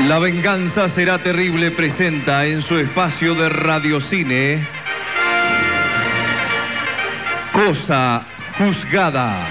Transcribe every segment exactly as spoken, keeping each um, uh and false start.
La venganza será terrible presenta en su espacio de radiocine Cosa Juzgada.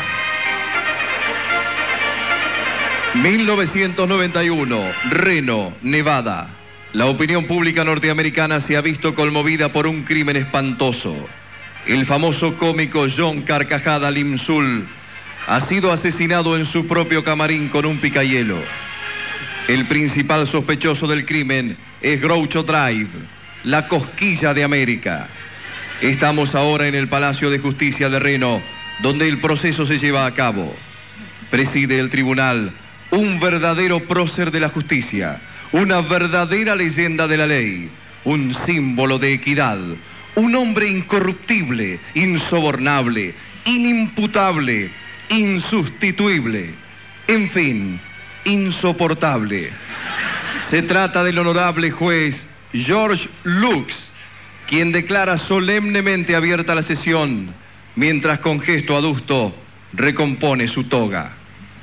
mil novecientos noventa y uno, Reno, Nevada. La opinión pública norteamericana se ha visto conmovida por un crimen espantoso. El famoso cómico John Carcajada Limsul ha sido asesinado en su propio camarín con un picahielo. El principal sospechoso del crimen es Groucho Drive, la cosquilla de América. Estamos ahora en el Palacio de Justicia de Reno, donde el proceso se lleva a cabo. Preside el tribunal un verdadero prócer de la justicia, una verdadera leyenda de la ley, un símbolo de equidad, un hombre incorruptible, insobornable, inimputable, insustituible, en fin, insoportable. Se trata del honorable juez George Lux, quien declara solemnemente abierta la sesión, mientras con gesto adusto recompone su toga.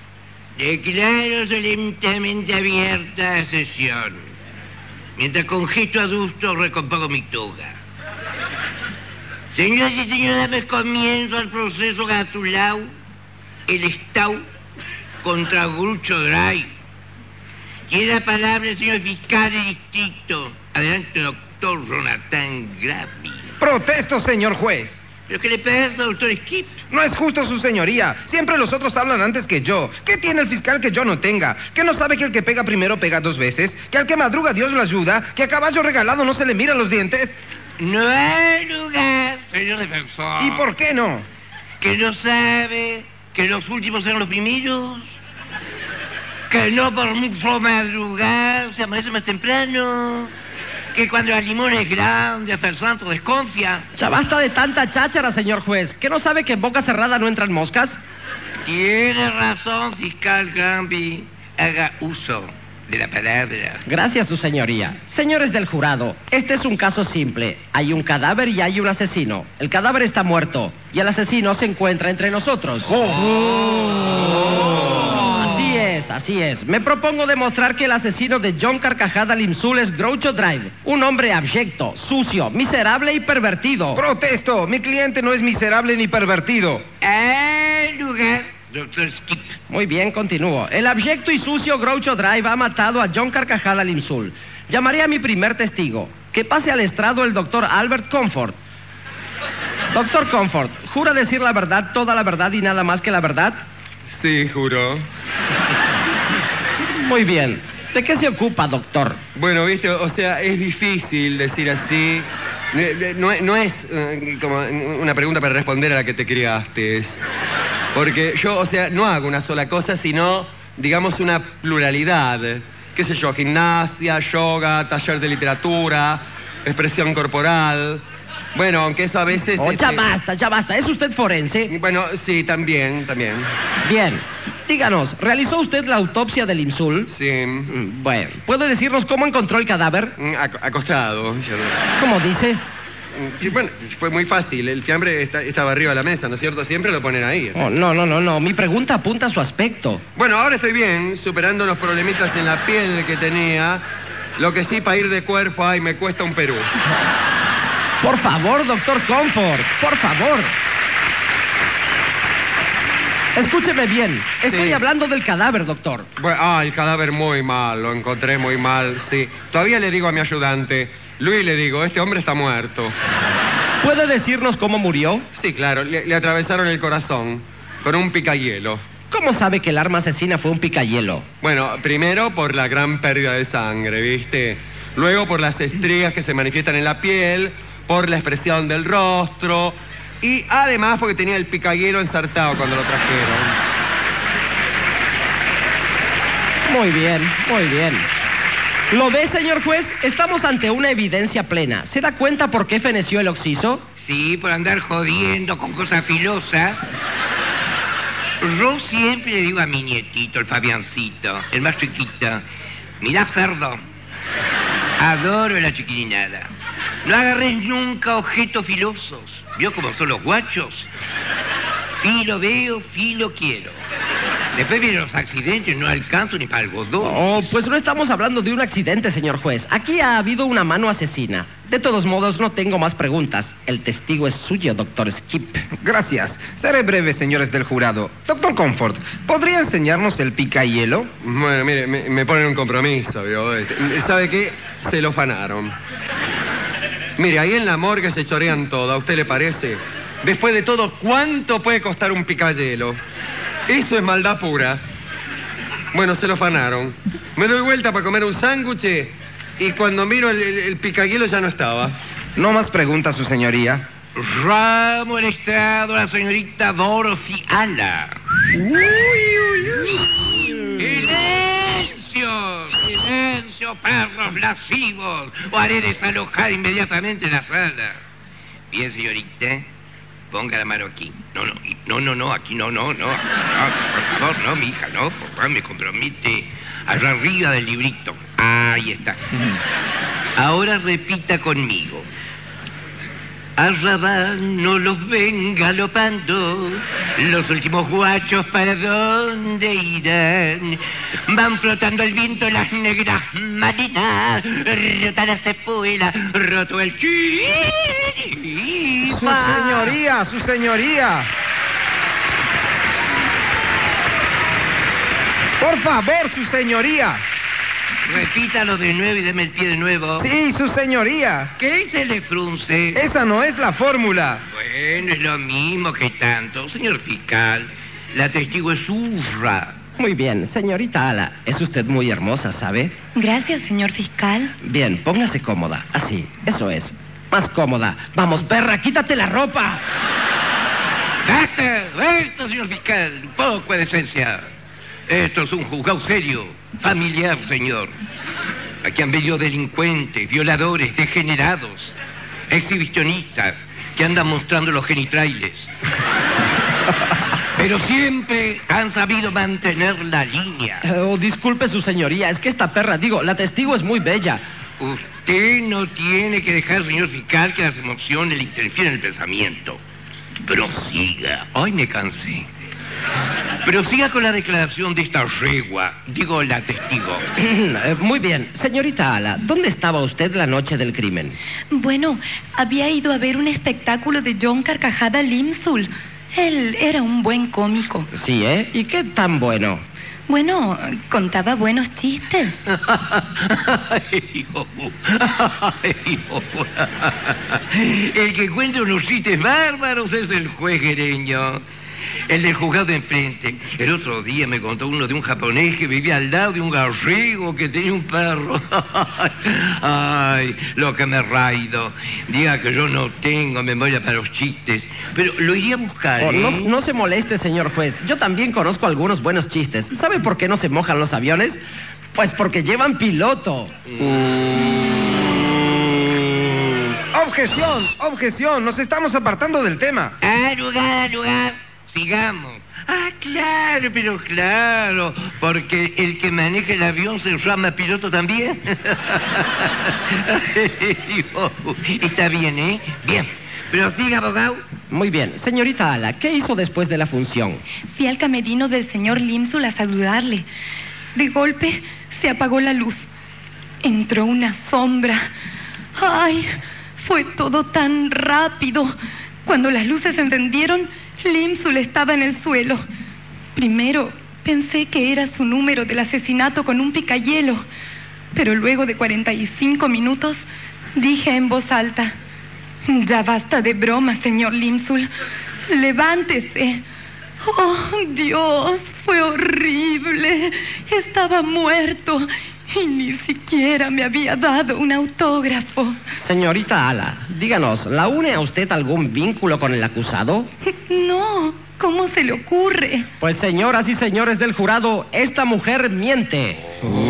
Declaro solemnemente abierta la sesión, mientras con gesto adusto recompongo mi toga. Señoras y señores, damos comienzo al proceso Gatulau, el Estau contra Groucho Drive. Tiene la palabra el señor fiscal del distrito. Adelante, doctor Jonathan Gravi. Protesto, señor juez. ¿Pero qué le pasa, doctor Skip? No es justo, su señoría. Siempre los otros hablan antes que yo. ¿Qué tiene el fiscal que yo no tenga? ¿Que no sabe que el que pega primero pega dos veces? ¿Que al que madruga Dios lo ayuda? ¿Que a caballo regalado no se le miran los dientes? No hay lugar, señor defensor. ¿Y por qué no? ¿Que no sabe que los últimos serán los primeros? ¿Que no por mucho madrugar se amanece más temprano? ¿Que cuando el limón es grande, el santo desconfía? Ya basta de tanta cháchara, señor juez. ¿Que no sabe que en boca cerrada no entran moscas? Tiene razón, fiscal Gambi. Haga uso de la palabra. Gracias, su señoría. Señores del jurado, este es un caso simple. Hay un cadáver y hay un asesino. El cadáver está muerto y el asesino se encuentra entre nosotros. Oh. Oh. Así es, así es. Me propongo demostrar que el asesino de John Carcajada Limsul es Groucho Drive, un hombre abyecto, sucio, miserable y pervertido. Protesto, mi cliente no es miserable ni pervertido. Al lugar, doctor Skip. Muy bien, continúo. El abyecto y sucio Groucho Drive ha matado a John Carcajada Limsul. Llamaré a mi primer testigo. Que pase al estrado el doctor Albert Comfort. Doctor Comfort, ¿jura decir la verdad, toda la verdad y nada más que la verdad? Sí, juro. Muy bien. ¿De qué se ocupa, doctor? Bueno, viste, o sea, es difícil decir así. No, no es uh, como una pregunta para responder a la que te criaste. Porque yo, o sea, no hago una sola cosa, sino, digamos, una pluralidad. ¿Qué sé yo? Gimnasia, yoga, taller de literatura, expresión corporal. Bueno, aunque eso a veces... Oh, ya este... basta, ya basta. ¿Es usted forense? Bueno, sí, también, también. Bien. Díganos, ¿realizó usted la autopsia del Limsul? Sí. Bueno, ¿puede decirnos cómo encontró el cadáver? Ac- acostado. ¿Cómo dice? Sí, bueno, fue muy fácil. El fiambre está, estaba arriba de la mesa, ¿no es cierto? Siempre lo ponen ahí. Oh, no, no, no, no. Mi pregunta apunta a su aspecto. Bueno, ahora estoy bien, superando los problemitas en la piel que tenía. Lo que sí, para ir de cuerpo, ay, me cuesta un Perú. Por favor, doctor Comfort, por favor. Escúcheme bien. Estoy Sí. hablando del cadáver, doctor. Bueno, ah, el cadáver muy mal, lo encontré muy mal, sí. Todavía le digo a mi ayudante, Luis, le digo, este hombre está muerto. ¿Puede decirnos cómo murió? Sí, claro, le, le atravesaron el corazón con un picahielo. ¿Cómo sabe que el arma asesina fue un picahielo? Bueno, primero por la gran pérdida de sangre, ¿viste? Luego por las estrías que se manifiestan en la piel, por la expresión del rostro y además porque tenía el picahielo ensartado cuando lo trajeron. Muy bien, muy bien. ¿Lo ve, señor juez? Estamos ante una evidencia plena. ¿Se da cuenta por qué feneció el occiso? Sí, por andar jodiendo con cosas filosas. Yo siempre le digo a mi nietito, el Fabiancito, el más chiquito, mirá, cerdo, adoro la chiquilinada. No agarres nunca objetos filosos. ¿Vio cómo son los guachos? Filo veo, filo quiero. Después vienen los accidentes, no alcanzo ni para algodón. Oh, pues no estamos hablando de un accidente, señor juez. Aquí ha habido una mano asesina. De todos modos, no tengo más preguntas. El testigo es suyo, doctor Skip. Gracias. Seré breve, señores del jurado. Doctor Comfort, ¿podría enseñarnos el picahielo? Bueno, mire, me, me ponen un compromiso, ¿vio? ¿Sabe qué? Se lo fanaron. Mire, ahí en la morgue se chorean todo, ¿a usted le parece? Después de todo, ¿cuánto puede costar un picayelo? Eso es maldad pura. Bueno, se lo fanaron. Me doy vuelta para comer un sándwich y cuando miro el, el, el picahielo ya no estaba. No más preguntas, su señoría. Ramo el estrado a la señorita Dorothy Ala. ¡Silencio! ¡Silencio, perros lascivos! O haré desalojar inmediatamente la sala. Bien, señorita. Ponga la mano aquí. No, no, no, no, no, aquí no, no, no. No, por favor, no, mi hija, no. Por favor, me compromete. Allá arriba del librito. Ahí está. Ahora repita conmigo. Allá van, no los ven galopando. Los últimos guachos, ¿para dónde irán? Van flotando al viento las negras marinas. Rota la cepuela, roto el chi. Su señoría, su señoría. Por favor, su señoría. Repítalo de nuevo y deme el pie de nuevo. Sí, su señoría. ¿Qué se le frunce? Esa no es la fórmula. Bueno, es lo mismo que tanto. Señor fiscal, la testigo es Urra. Muy bien, señorita Ala, es usted muy hermosa, ¿sabe? Gracias, señor fiscal. Bien, póngase cómoda. Así, eso es. Más cómoda. Vamos, perra, quítate la ropa. ¡Basta! ¡Basta, señor fiscal! Un poco de decencia. Esto es un juzgado serio, familiar, señor. Aquí han venido delincuentes, violadores, degenerados, exhibicionistas que andan mostrando los genitrailes. Pero siempre han sabido mantener la línea. Oh, disculpe, su señoría, es que esta perra, digo, la testigo es muy bella. Usted no tiene que dejar, señor fiscal, que las emociones le interfieran en el pensamiento. Prosiga. Ay, me cansé. Prosiga con la declaración de esta yegua, digo, la testigo. Muy bien. Señorita Ala, ¿dónde estaba usted la noche del crimen? Bueno, había ido a ver un espectáculo de John Carcajada Limsul. Él era un buen cómico. Sí, ¿eh? ¿Y qué tan bueno? Bueno, contaba buenos chistes. Ay, oh, ay, oh. El que cuenta unos chistes bárbaros es el juez Gereño. El del juzgado de enfrente. El otro día me contó uno de un japonés que vivía al lado de un gallego que tenía un perro. Ay, lo que me raido. Diga que yo no tengo memoria para los chistes, pero lo iría a buscar. Oh, ¿eh? no, no se moleste, señor juez. Yo también conozco algunos buenos chistes. ¿Sabe por qué no se mojan los aviones? Pues porque llevan piloto. Mm. Objeción, objeción. Nos estamos apartando del tema. Ah, lugar, lugar. Sigamos. Ah, claro, pero claro, porque el que maneja el avión se llama piloto también. Está bien, ¿eh? Bien. Pero siga, abogado. Muy bien. Señorita Ala, ¿qué hizo después de la función? Fui al camerino del señor Limsul a saludarle. De golpe se apagó la luz. Entró una sombra. ¡Ay! Fue todo tan rápido. Cuando las luces se encendieron, Limsul estaba en el suelo. Primero pensé que era su número del asesinato con un picahielo, pero luego de cuarenta y cinco minutos dije en voz alta: ya basta de bromas, señor Limsul. Levántese. Oh, Dios, fue horrible. Estaba muerto y ni siquiera me había dado un autógrafo. Señorita Ala, díganos, ¿la une a usted algún vínculo con el acusado? No, ¿cómo se le ocurre? Pues, señoras y señores del jurado, esta mujer miente.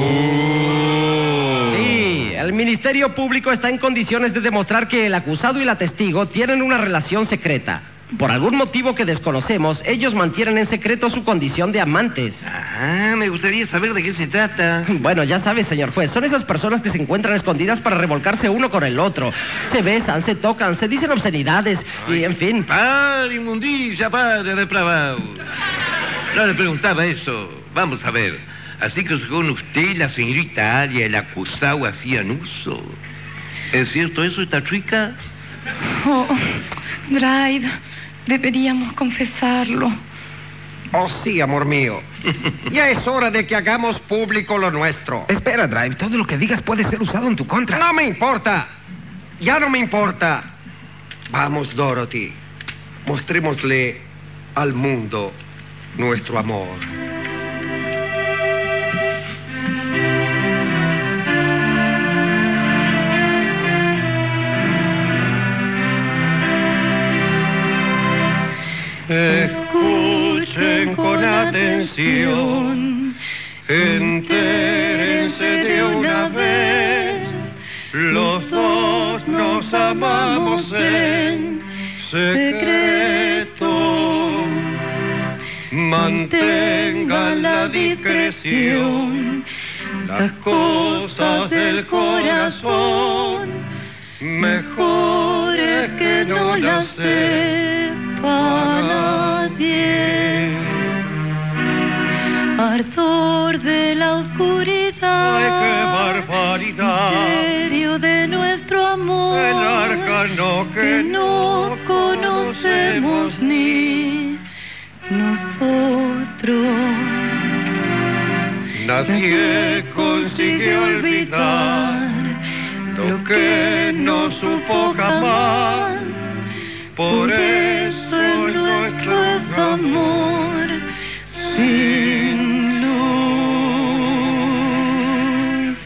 Oh. Sí, el Ministerio Público está en condiciones de demostrar que el acusado y la testigo tienen una relación secreta. Por algún motivo que desconocemos, ellos mantienen en secreto su condición de amantes. Ah, me gustaría saber de qué se trata. Bueno, ya sabe, señor juez, son esas personas que se encuentran escondidas para revolcarse uno con el otro. Se besan, se tocan, se dicen obscenidades y, en fin... ¡Padre, inmundicia, padre depravado! No le preguntaba eso. Vamos a ver. Así que según usted, la señorita Alia y el acusado hacían uso. ¿Es cierto eso, esta chica? Oh, Drive, deberíamos confesarlo. Oh, sí, amor mío. Ya es hora de que hagamos público lo nuestro. Espera, Drive, todo lo que digas puede ser usado en tu contra. No me importa. Ya no me importa. Vamos, Dorothy. Mostrémosle al mundo nuestro amor. Escuchen con atención, entérense de una vez, los dos nos amamos en secreto. Mantengan la discreción, las cosas del corazón, mejor es que no las sepa nadie. Ardor de la oscuridad, ¡ay, qué barbaridad! Misterio de nuestro amor, el arcano que, que no conocemos ni nosotros. Nadie consigue olvidar lo que no supo jamás. Por eso el nuestro es amor sin luz.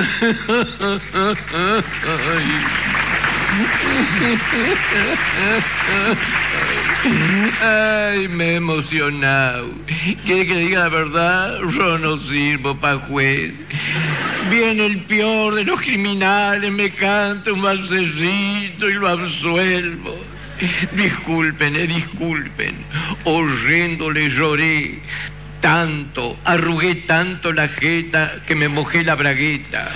Ay, me he emocionado. ¿Quiere que le diga la verdad? Yo no sirvo pa' juez. Viene el peor de los criminales, me canta un valsecito y lo absuelvo. Disculpen, eh, disculpen. Horrendo le lloré. Tanto, arrugué tanto la jeta que me mojé la bragueta.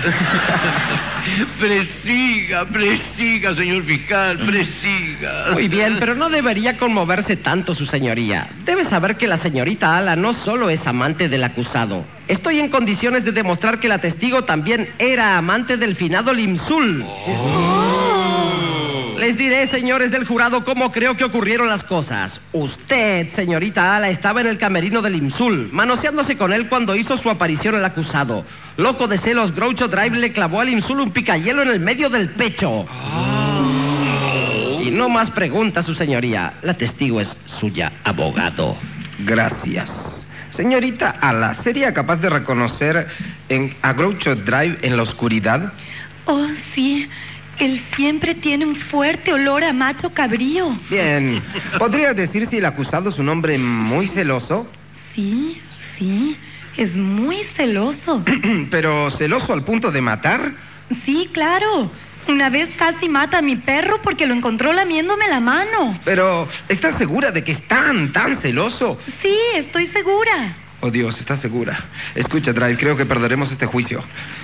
Presiga, presiga, señor fiscal, presiga. Muy bien, pero no debería conmoverse tanto, su señoría. Debe saber que la señorita Ala no solo es amante del acusado. Estoy en condiciones de demostrar que la testigo también era amante del finado Limsul. Oh. Les diré, señores del jurado, cómo creo que ocurrieron las cosas. Usted, señorita Ala, estaba en el camerino del Limsul, manoseándose con él cuando hizo su aparición el acusado. Loco de celos, Groucho Drive le clavó al Limsul un picayelo en el medio del pecho. Oh. Y no más preguntas, su señoría. La testigo es suya, abogado. Gracias. Señorita Ala, ¿sería capaz de reconocer en, a Groucho Drive en la oscuridad? Oh, sí. Él siempre tiene un fuerte olor a macho cabrío. Bien. ¿Podría decir si el acusado es un hombre muy celoso? Sí, sí. Es muy celoso. ¿Pero celoso al punto de matar? Sí, claro. Una vez casi mata a mi perro porque lo encontró lamiéndome la mano. Pero, ¿estás segura de que es tan, tan celoso? Sí, estoy segura. Oh, Dios, ¿estás segura? Escucha, Drive, creo que perderemos este juicio.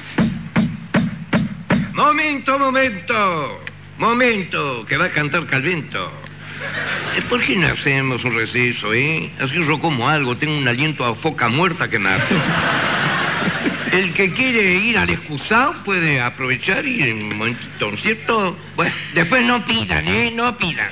Momento, momento. Momento, que va a cantar Calvento. ¿Por qué no hacemos un receso, eh? Así yo como algo, tengo un aliento a foca muerta que mato. El que quiere ir al excusado puede aprovechar y en un momentito, ¿cierto? Bueno, después no pidan, ¿eh? No pidan.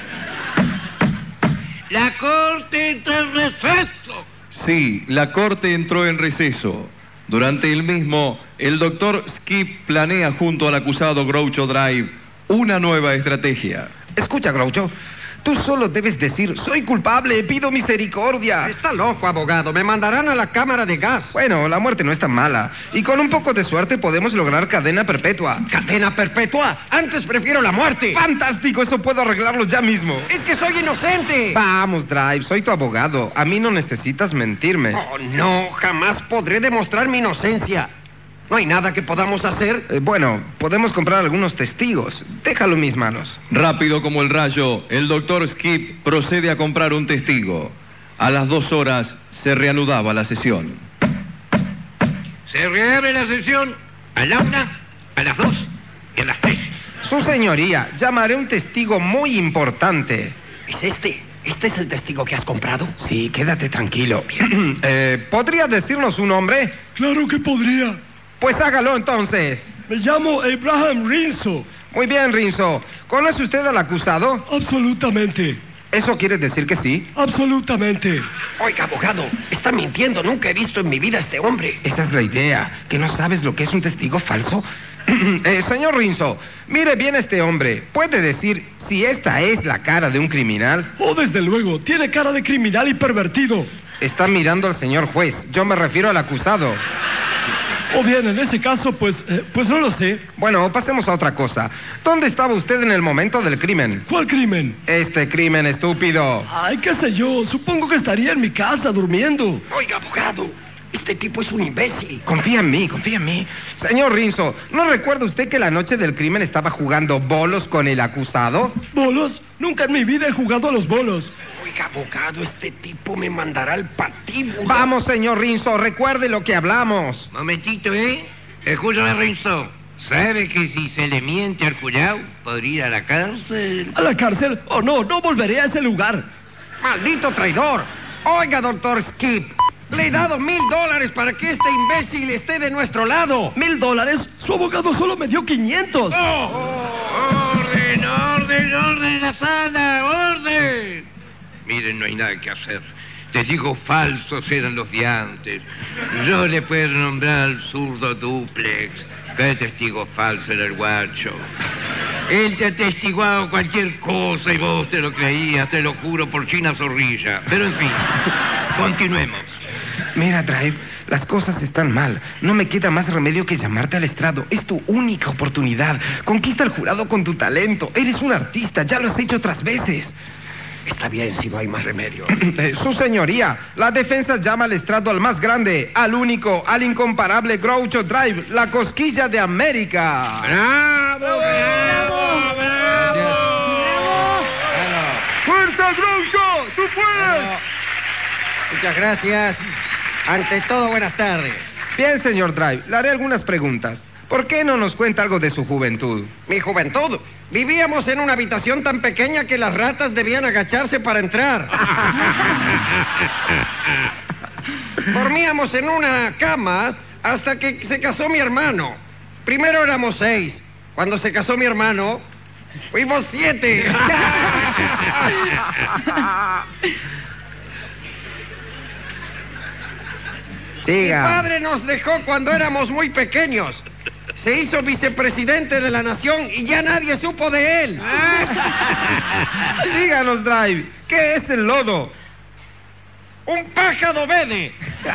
La corte entra en receso. Sí, la corte entró en receso. Durante el mismo, el doctor Skip planea junto al acusado Groucho Drive una nueva estrategia. Escucha, Groucho, tú solo debes decir, soy culpable, pido misericordia. Está loco, abogado, me mandarán a la cámara de gas. Bueno, la muerte no es tan mala, y con un poco de suerte podemos lograr cadena perpetua. ¿Cadena perpetua? Antes prefiero la muerte. ¡Fantástico! Eso puedo arreglarlo ya mismo. ¡Es que soy inocente! Vamos, Drive, soy tu abogado. A mí no necesitas mentirme. Oh, no, jamás podré demostrar mi inocencia. ¿No hay nada que podamos hacer? Eh, bueno, podemos comprar algunos testigos. Déjalo en mis manos. Rápido como el rayo, el doctor Skip procede a comprar un testigo. A las dos horas se reanudaba la sesión. Se reabre la sesión a la una, a las dos y a las tres. Su señoría, llamaré un testigo muy importante. ¿Es este? ¿Este es el testigo que has comprado? Sí, quédate tranquilo. eh, ¿Podría decirnos su nombre? Claro que podría. Pues hágalo entonces. Me llamo Abraham Rinzo. Muy bien, Rinzo. ¿Conoce usted al acusado? Absolutamente. ¿Eso quiere decir que sí? Absolutamente. Oiga, abogado, está mintiendo. Nunca he visto en mi vida a este hombre. Esa es la idea. ¿Que no sabes lo que es un testigo falso? eh, señor Rinzo, mire bien a este hombre. ¿Puede decir si esta es la cara de un criminal? Oh, desde luego. Tiene cara de criminal y pervertido. Está mirando al señor juez. Yo me refiero al acusado. O bien, en ese caso, pues, eh, pues no lo sé. Bueno, pasemos a otra cosa. ¿Dónde estaba usted en el momento del crimen? ¿Cuál crimen? Este crimen, estúpido. Ay, qué sé yo. Supongo que estaría en mi casa durmiendo. Oiga, abogado, este tipo es un imbécil. Confía en mí, confía en mí. Señor Rinzo, ¿no recuerda usted que la noche del crimen estaba jugando bolos con el acusado? ¿Bolos? Nunca en mi vida he jugado a los bolos. Oiga, abogado, este tipo me mandará al patíbulo. Vamos, señor Rinzo, recuerde lo que hablamos. Momentito, ¿eh? Escúchame, Rinzo. ¿Sabe que si se le miente al jurado, podría ir a la cárcel? ¿A la cárcel? Oh, no, no volveré a ese lugar. ¡Maldito traidor! Oiga, doctor Skip, le he dado mil dólares para que este imbécil esté de nuestro lado. ¿Mil dólares? Su abogado solo me dio quinientos. ¡Oh! ¡Orden, orden, orden, la sala! ¡Orden! Miren, no hay nada que hacer. Testigos falsos eran los de antes. Yo le puedo nombrar al zurdo duplex. ¿Qué testigo falso era el guacho? Él te ha atestiguado cualquier cosa y vos te lo creías, te lo juro por China Zorrilla. Pero en fin, continuemos. Mira, Drive, las cosas están mal. No me queda más remedio que llamarte al estrado. Es tu única oportunidad. Conquista al jurado con tu talento. Eres un artista, ya lo has hecho otras veces. Está bien si no hay más remedio. Su señoría, la defensa llama al estrado al más grande, al único, al incomparable Groucho Drive, la cosquilla de América. ¡Bravo, bravo, bravo! ¡Fuerza, Groucho! ¡Tú puedes! Muchas gracias. Ante todo, buenas tardes. Bien, señor Drive, le haré algunas preguntas. ¿Por qué no nos cuenta algo de su juventud? Mi juventud. Vivíamos en una habitación tan pequeña que las ratas debían agacharse para entrar. Dormíamos en una cama hasta que se casó mi hermano. Primero éramos seis. Cuando se casó mi hermano, fuimos siete. Siga. Mi padre nos dejó cuando éramos muy pequeños. Se hizo vicepresidente de la nación y ya nadie supo de él. Díganos, Drive, ¿qué es el lodo? Un pájaro verde.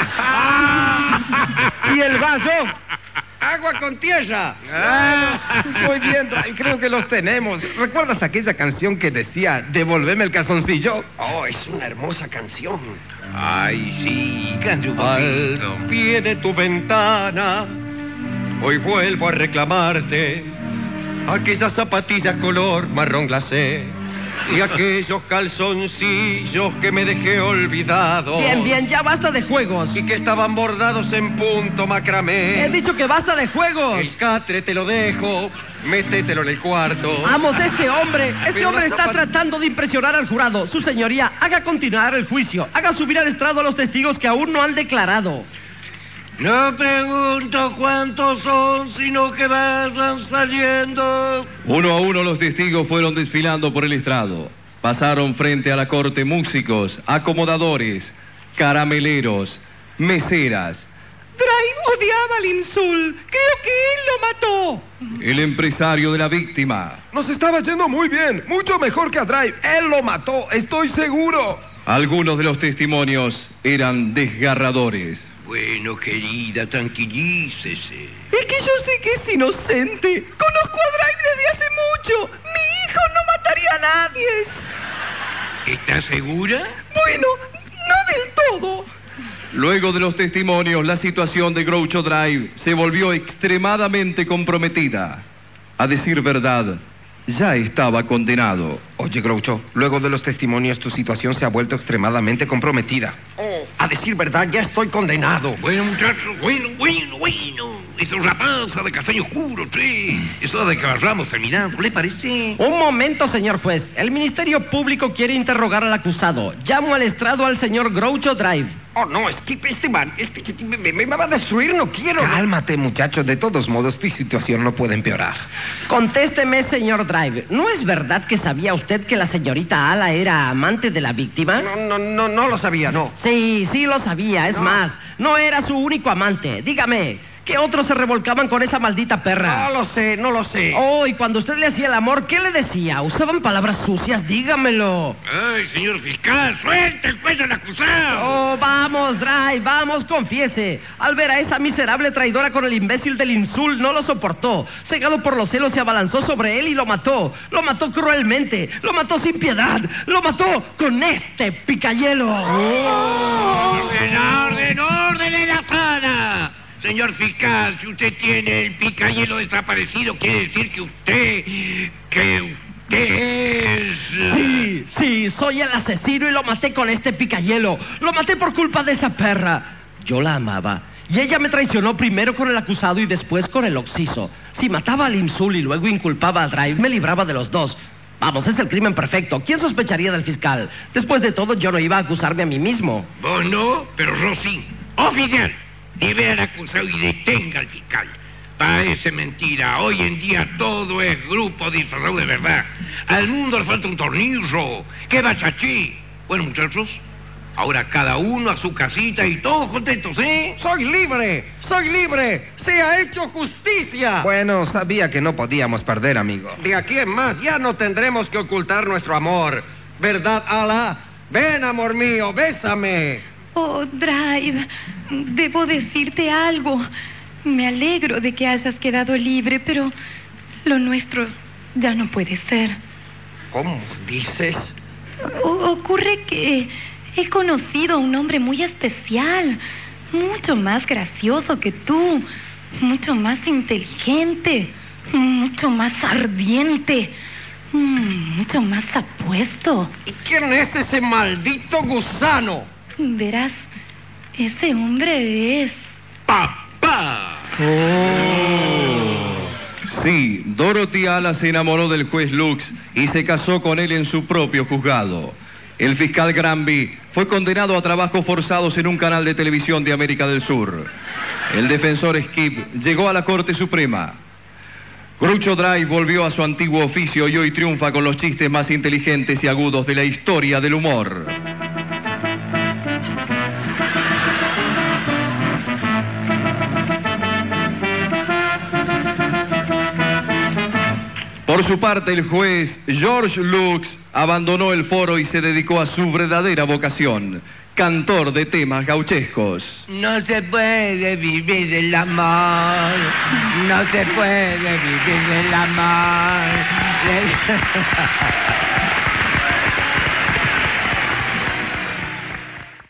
¿Y el vaso? Agua con tierra. Muy bien, Drive, creo que los tenemos. ¿Recuerdas aquella canción que decía, devolveme el calzoncillo? Oh, es una hermosa canción. Ay, sí, cante un Al poquito. pie de tu ventana, hoy vuelvo a reclamarte aquellas zapatillas color marrón glacé y aquellos calzoncillos que me dejé olvidados. Bien, bien, ya basta de juegos. Y que estaban bordados en punto macramé. He dicho que basta de juegos. El catre te lo dejo, métetelo en el cuarto. Vamos, este hombre, este Pero hombre la está zapat- tratando de impresionar al jurado. Su señoría, haga continuar el juicio. Haga subir al estrado a los testigos que aún no han declarado. No pregunto cuántos son, sino que vayan saliendo. Uno a uno los testigos fueron desfilando por el estrado. Pasaron frente a la corte músicos, acomodadores, carameleros, meseras. Drive odiaba al Insul. Creo que él lo mató. El empresario de la víctima. Nos estaba yendo muy bien, mucho mejor que a Drive. Él lo mató, estoy seguro. Algunos de los testimonios eran desgarradores. Bueno, querida, tranquilícese. Es que yo sé que es inocente. Conozco a Drive desde hace mucho. Mi hijo no mataría a nadie. ¿Estás segura? Bueno, no del todo. Luego de los testimonios, la situación de Groucho Drive se volvió extremadamente comprometida. A decir verdad, ya estaba condenado. Oye, Groucho, luego de los testimonios tu situación se ha vuelto extremadamente comprometida. Oh, a decir verdad, ya estoy condenado. Bueno, muchachos, bueno, bueno, bueno. Esa rapaza de castaño oscuro, sí. Eso de que vayamos terminando, ¿le parece? Un momento, señor juez. El Ministerio Público quiere interrogar al acusado. Llamo al estrado al señor Groucho Drive. Oh, no, es que este man, este que me, me- me va a destruir, no quiero. Cálmate, muchacho. De todos modos, tu situación no puede empeorar. Contésteme, señor Drive. ¿No es verdad que sabía usted que la señorita Ala era amante de la víctima? No, no, no, no lo sabía, no. Sí, sí lo sabía. Es No. más, no era su único amante. Dígame, ¿qué otros se revolcaban con esa maldita perra? No lo sé, no lo sé. Oh, y cuando usted le hacía el amor, ¿qué le decía? ¿Usaban palabras sucias? Dígamelo. Ay, señor fiscal, suelta el cuello al acusado. Oh, vamos, Drive, vamos, confiese. Al ver a esa miserable traidora con el imbécil del Insul, no lo soportó. Cegado por los celos, se abalanzó sobre él y lo mató. Lo mató cruelmente, lo mató sin piedad, lo mató con este picayelo. ¡Orden, orden, orden en la sala! Señor fiscal, si usted tiene el picayelo desaparecido, quiere decir que usted... que usted es... Sí, sí, soy el asesino y lo maté con este picayelo. Lo maté por culpa de esa perra. Yo la amaba. Y ella me traicionó primero con el acusado y después con el occiso. Si mataba al Imsul y luego inculpaba al Drive, me libraba de los dos. Vamos, es el crimen perfecto. ¿Quién sospecharía del fiscal? Después de todo, yo no iba a acusarme a mí mismo. Vos no, pero yo sí. Oficial, lleve al acusado y detenga al fiscal. Parece mentira. Hoy en día todo es grupo disfrazado de verdad. Al mundo le falta un tornillo. ¡Qué bachachí! Bueno, muchachos, ahora cada uno a su casita y todos contentos, ¿eh? Soy libre, soy libre. Se ha hecho justicia. Bueno, sabía que no podíamos perder, amigo. De aquí en más ya no tendremos que ocultar nuestro amor. ¿Verdad, Ala? Ven, amor mío, bésame. Oh, Drive, debo decirte algo. Me alegro de que hayas quedado libre, pero lo nuestro ya no puede ser. ¿Cómo dices? O- ocurre que he conocido a un hombre muy especial, mucho más gracioso que tú, mucho más inteligente, mucho más ardiente, mm, mucho más apuesto. ¿Y quién es ese maldito gusano? Verás, ese hombre es... ¡Papá! Sí, Dorothy Ala se enamoró del juez Lux y se casó con él en su propio juzgado. El fiscal Granby fue condenado a trabajos forzados en un canal de televisión de América del Sur. El defensor Skip llegó a la Corte Suprema. Groucho Drive volvió a su antiguo oficio y hoy triunfa con los chistes más inteligentes y agudos de la historia del humor. Por su parte, el juez George Lux abandonó el foro y se dedicó a su verdadera vocación, cantor de temas gauchescos. No se puede vivir del amor, no se puede vivir del amor.